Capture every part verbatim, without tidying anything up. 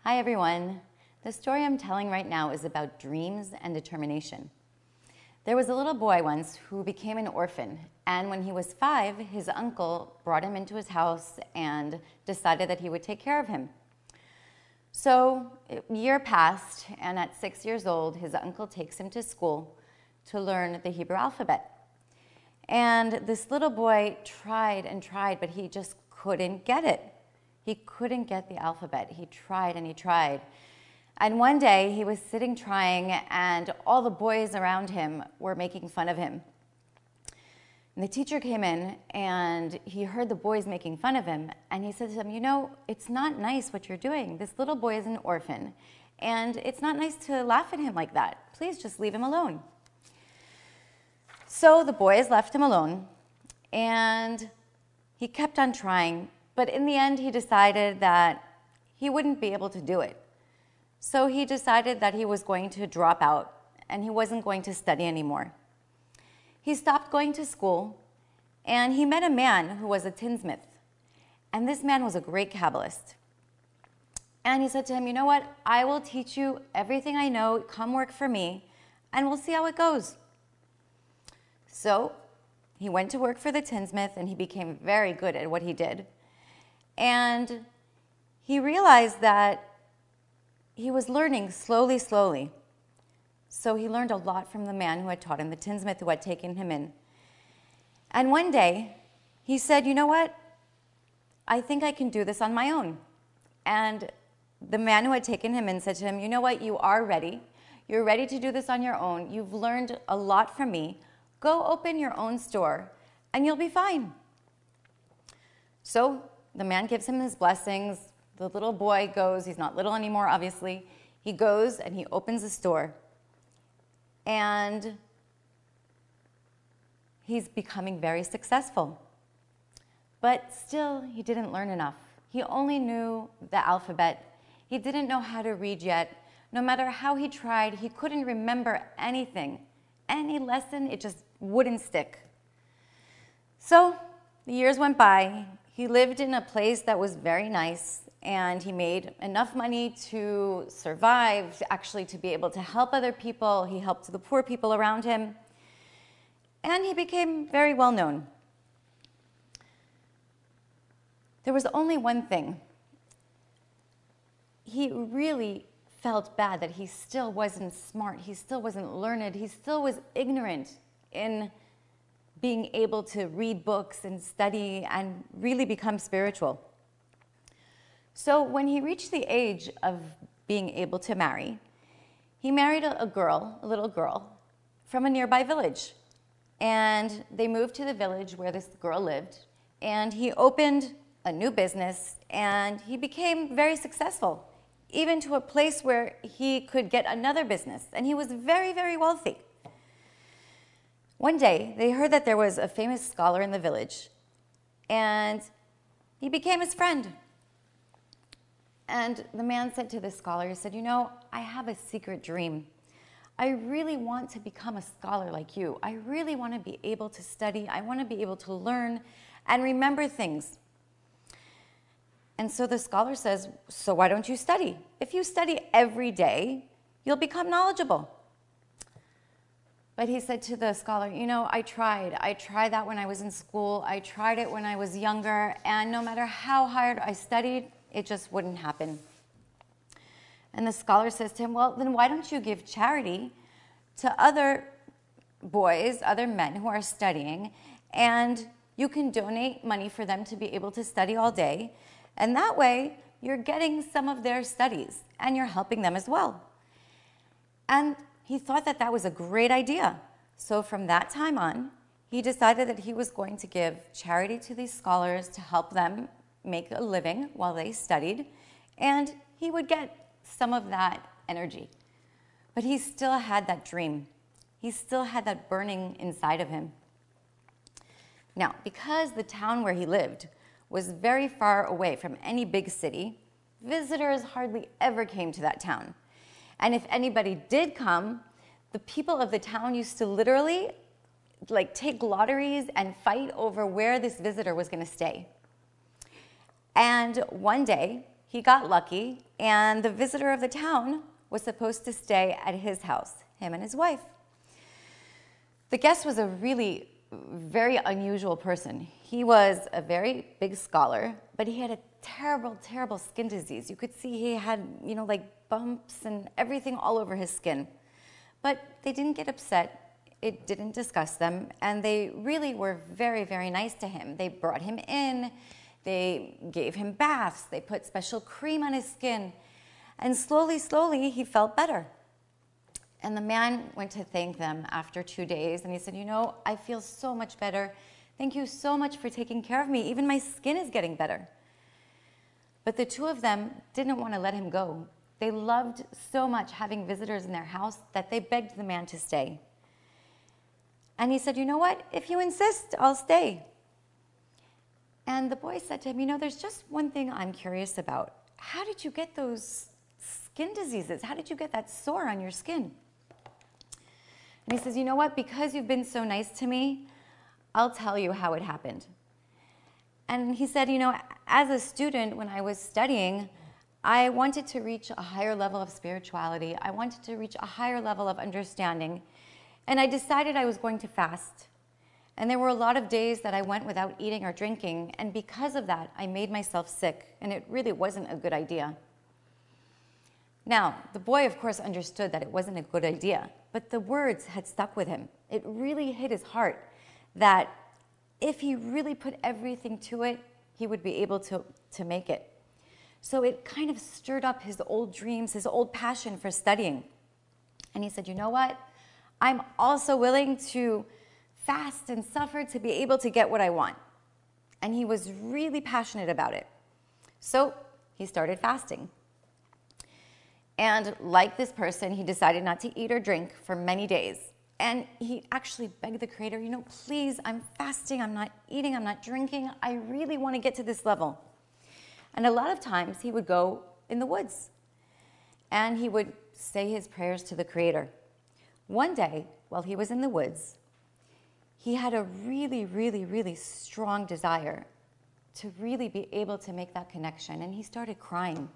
Hi everyone. The story I'm telling right now is about dreams and determination. There was a little boy once who became an orphan, and when he was five, his uncle brought him into his house and decided that he would take care of him. So a year passed, and at six years old, his uncle takes him to school to learn the Hebrew alphabet. And this little boy tried and tried, but he just couldn't get it. He couldn't get the alphabet. He tried and he tried. And one day he was sitting trying, and all the boys around him were making fun of him. And the teacher came in and he heard the boys making fun of him, and he said to them, you know, it's not nice what you're doing. This little boy is an orphan, and it's not nice to laugh at him like that. Please just leave him alone. So the boys left him alone, and he kept on trying, but in the end he decided that he wouldn't be able to do it. So he decided that he was going to drop out and he wasn't going to study anymore. He stopped going to school, and he met a man who was a tinsmith, and this man was a great Kabbalist. And he said to him, you know what, I will teach you everything I know, come work for me, and we'll see how it goes. So he went to work for the tinsmith, and he became very good at what he did. And he realized that he was learning slowly, slowly. So he learned a lot from the man who had taught him, the tinsmith who had taken him in. And one day, he said, you know what? I think I can do this on my own. And the man who had taken him in said to him, you know what? You are ready. You're ready to do this on your own. You've learned a lot from me. Go open your own store, and you'll be fine. So the man gives him his blessings. The little boy goes. He's not little anymore, obviously. He goes and he opens a store. And he's becoming very successful. But still, he didn't learn enough. He only knew the alphabet. He didn't know how to read yet. No matter how he tried, he couldn't remember anything. Any lesson, it just wouldn't stick. So the years went by. He lived in a place that was very nice, and he made enough money to survive, actually to be able to help other people. He helped the poor people around him, and he became very well known. There was only one thing. He really felt bad that he still wasn't smart, he still wasn't learned, he still was ignorant in being able to read books and study and really become spiritual. So when he reached the age of being able to marry, he married a, a girl, a little girl, from a nearby village. And they moved to the village where this girl lived, and he opened a new business, and he became very successful, even to a place where he could get another business, and he was very, very wealthy. One day, they heard that there was a famous scholar in the village, and he became his friend. And the man said to the scholar, he said, you know, I have a secret dream. I really want to become a scholar like you. I really want to be able to study. I want to be able to learn and remember things. And so the scholar says, so why don't you study? If you study every day, you'll become knowledgeable. But he said to the scholar, you know, I tried. I tried that when I was in school. I tried it when I was younger. And no matter how hard I studied, it just wouldn't happen. And the scholar says to him, well, then why don't you give charity to other boys, other men who are studying, and you can donate money for them to be able to study all day. And that way, you're getting some of their studies, and you're helping them as well. And he thought that that was a great idea. So from that time on, he decided that he was going to give charity to these scholars to help them make a living while they studied, and he would get some of that energy. But he still had that dream. He still had that burning inside of him. Now, because the town where he lived was very far away from any big city, visitors hardly ever came to that town. And if anybody did come, the people of the town used to literally like take lotteries and fight over where this visitor was going to stay. And one day, he got lucky, and the visitor of the town was supposed to stay at his house, him and his wife. The guest was a really very unusual person. He was a very big scholar, but he had a terrible, terrible skin disease. You could see he had, you know, like bumps and everything all over his skin. But they didn't get upset. It didn't disgust them, and they really were very, very nice to him. They brought him in, they gave him baths, they put special cream on his skin, and slowly, slowly, he felt better. And the man went to thank them after two days, and he said, you know, I feel so much better. Thank you so much for taking care of me. Even my skin is getting better. But the two of them didn't want to let him go. They loved so much having visitors in their house that they begged the man to stay. And he said, you know what? If you insist, I'll stay. And the boy said to him, you know, there's just one thing I'm curious about. How did you get those skin diseases? How did you get that sore on your skin? And he says, you know what? Because you've been so nice to me, I'll tell you how it happened. And he said, you know, as a student, when I was studying, I wanted to reach a higher level of spirituality. I wanted to reach a higher level of understanding. And I decided I was going to fast. And there were a lot of days that I went without eating or drinking. And because of that, I made myself sick. And it really wasn't a good idea. Now, the boy, of course, understood that it wasn't a good idea. But the words had stuck with him. It really hit his heart that if he really put everything to it, he would be able to, to make it. So it kind of stirred up his old dreams, his old passion for studying. And he said, you know what? I'm also willing to fast and suffer to be able to get what I want. And he was really passionate about it. So he started fasting. And like this person, he decided not to eat or drink for many days. And he actually begged the Creator, you know, please, I'm fasting, I'm not eating, I'm not drinking. I really want to get to this level. And a lot of times he would go in the woods and he would say his prayers to the Creator. One day, while he was in the woods, he had a really, really, really strong desire to really be able to make that connection. And he started crying.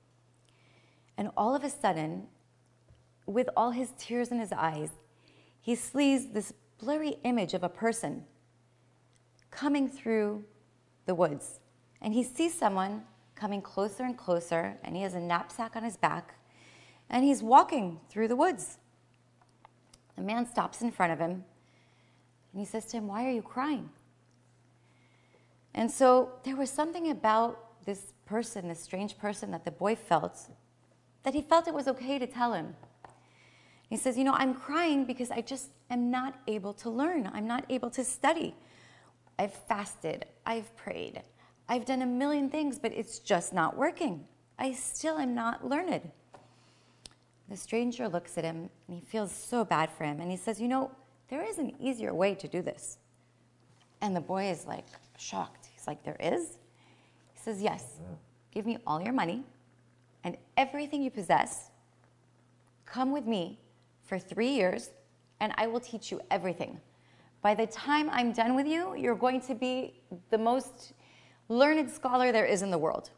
And all of a sudden, with all his tears in his eyes, he sees this blurry image of a person coming through the woods. And he sees someone coming closer and closer, and he has a knapsack on his back, and he's walking through the woods. The man stops in front of him, and he says to him, why are you crying? And so there was something about this person, this strange person that the boy felt, that he felt it was okay to tell him. He says, you know, I'm crying because I just am not able to learn. I'm not able to study. I've fasted. I've prayed. I've done a million things, but it's just not working. I still am not learned. The stranger looks at him, and he feels so bad for him. And he says, you know, there is an easier way to do this. And the boy is like shocked. He's like, there is? He says, yes. Give me all your money and everything you possess. Come with me for three years, and I will teach you everything. By the time I'm done with you, you're going to be the most learned scholar there is in the world.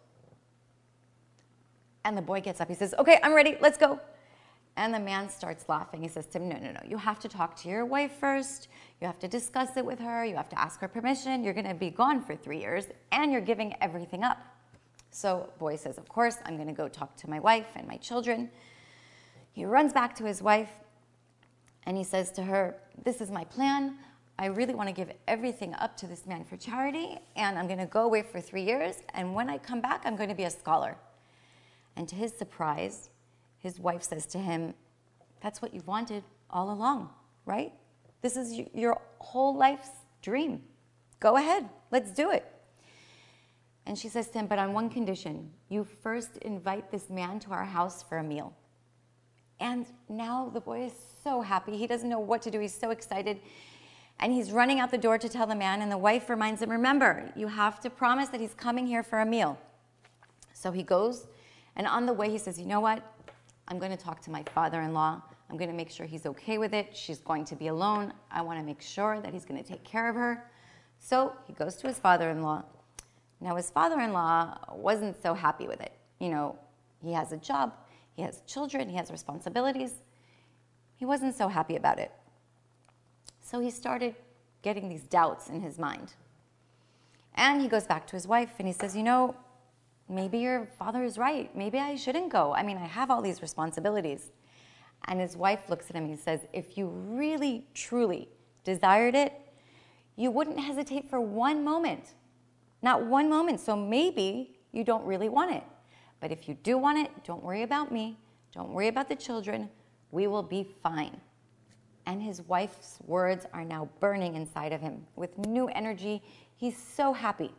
And the boy gets up. He says, okay, I'm ready. Let's go. And the man starts laughing. He says to him, no, no, no. You have to talk to your wife first. You have to discuss it with her. You have to ask her permission. You're going to be gone for three years, and you're giving everything up. So boy says, of course, I'm going to go talk to my wife and my children. He runs back to his wife, and he says to her, this is my plan. I really want to give everything up to this man for charity, and I'm going to go away for three years, and when I come back, I'm going to be a scholar. And to his surprise, his wife says to him, that's what you've wanted all along, right? This is your whole life's dream. Go ahead, let's do it. And she says to him, but on one condition, you first invite this man to our house for a meal. And now the boy is so happy. He doesn't know what to do. He's so excited. And he's running out the door to tell the man, and the wife reminds him, remember, you have to promise that he's coming here for a meal. So he goes, and on the way he says, you know what? I'm going to talk to my father-in-law. I'm going to make sure he's okay with it. She's going to be alone. I want to make sure that he's going to take care of her. So he goes to his father-in-law. Now his father-in-law wasn't so happy with it. you know, he has a job, he has children, he has responsibilities. He wasn't so happy about it. So he started getting these doubts in his mind. And he goes back to his wife and he says, you know, maybe your father is right. Maybe I shouldn't go. I mean, I have all these responsibilities. And his wife looks at him and he says, if you really, truly desired it, you wouldn't hesitate for one moment. Not one moment. So maybe you don't really want it. But if you do want it, don't worry about me. Don't worry about the children. We will be fine. And his wife's words are now burning inside of him with new energy. He's so happy.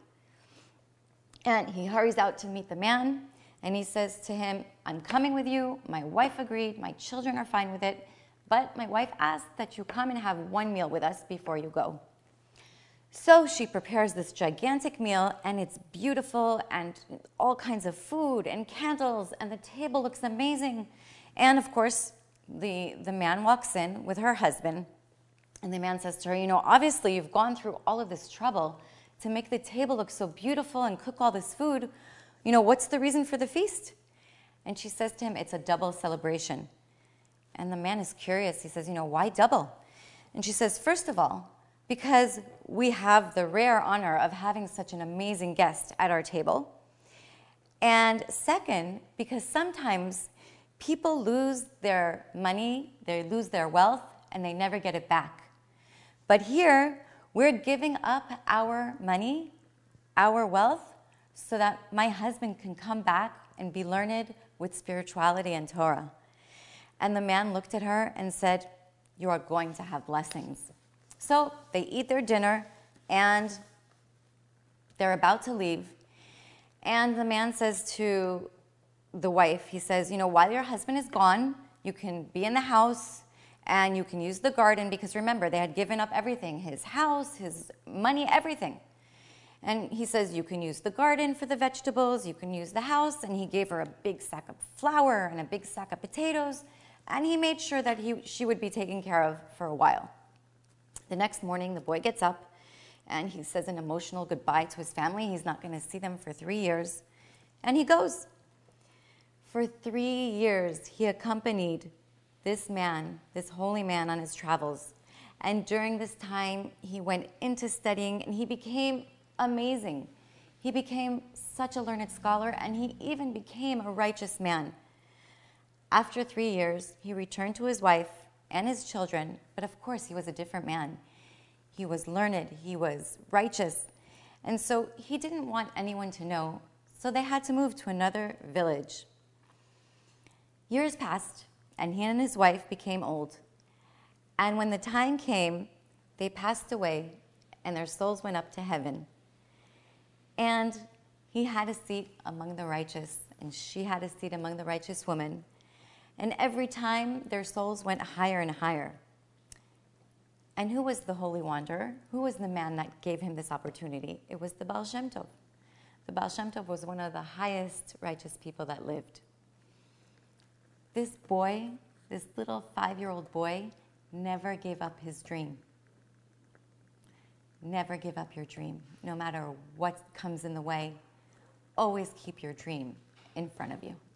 And he hurries out to meet the man. And he says to him, I'm coming with you. My wife agreed. My children are fine with it. But my wife asked that you come and have one meal with us before you go. So she prepares this gigantic meal, and it's beautiful, and all kinds of food and candles, and the table looks amazing. And of course, the, the man walks in with her husband, and the man says to her, you know, obviously you've gone through all of this trouble to make the table look so beautiful and cook all this food. You know, what's the reason for the feast? And she says to him, it's a double celebration. And the man is curious. He says, you know, why double? And she says, first of all, because we have the rare honor of having such an amazing guest at our table. And second, because sometimes people lose their money, they lose their wealth, and they never get it back. But here, we're giving up our money, our wealth, so that my husband can come back and be learned with spirituality and Torah. And the man looked at her and said, you are going to have blessings. So they eat their dinner, and they're about to leave. And the man says to the wife, he says, you know, while your husband is gone, you can be in the house, and you can use the garden, because remember, they had given up everything, his house, his money, everything. And he says, you can use the garden for the vegetables, you can use the house, and he gave her a big sack of flour and a big sack of potatoes, and he made sure that he, she would be taken care of for a while. The next morning, the boy gets up, and he says an emotional goodbye to his family. He's not going to see them for three years, and he goes. For three years, he accompanied this man, this holy man, on his travels. And during this time, he went into studying, and he became amazing. He became such a learned scholar, and he even became a righteous man. After three years, he returned to his wife and his children, but of course, he was a different man. He was learned, he was righteous, and so he didn't want anyone to know, so they had to move to another village. Years passed, and he and his wife became old, and when the time came, they passed away, and their souls went up to heaven. And he had a seat among the righteous, and she had a seat among the righteous women. And every time, their souls went higher and higher. And who was the holy wanderer? Who was the man that gave him this opportunity? It was the Baal Shem Tov. The Baal Shem Tov was one of the highest righteous people that lived. This boy, this little five-year-old boy, never gave up his dream. Never give up your dream. No matter what comes in the way, always keep your dream in front of you.